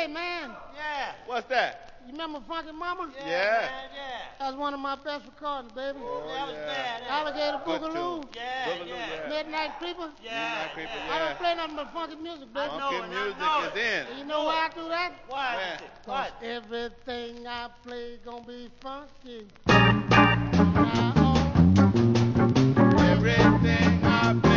Hey, man. Yeah. What's that? You remember Funky Mama? Yeah. Man, yeah. That was one of my best recordings, baby. Oh, That was yeah. bad. Alligator Good Boogaloo. tune. Yeah, Boogaloo, yeah. Midnight Creeper. Yeah. Midnight Creeper, I don't yeah. play nothing but funky music, baby. I know Funky it, music I know is it. in. You know why I do that? Why? Yeah. Cause What? everything I play gonna be funky. Everything I play